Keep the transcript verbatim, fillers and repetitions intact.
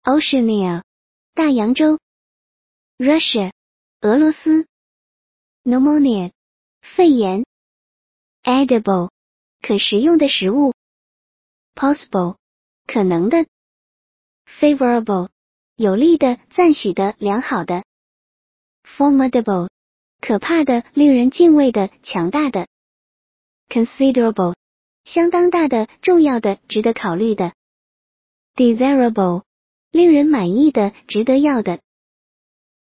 Oceania 大洋洲 Russia 俄罗斯 Pneumonia 肺炎 Edible 可食用的食物 Possible 可能的 Favorable 有利的、赞许的、良好的 Formidable 可怕的、令人敬畏的、强大的 Considerable 相当大的、重要的、值得考虑的 Desirable 令人满意的、值得要的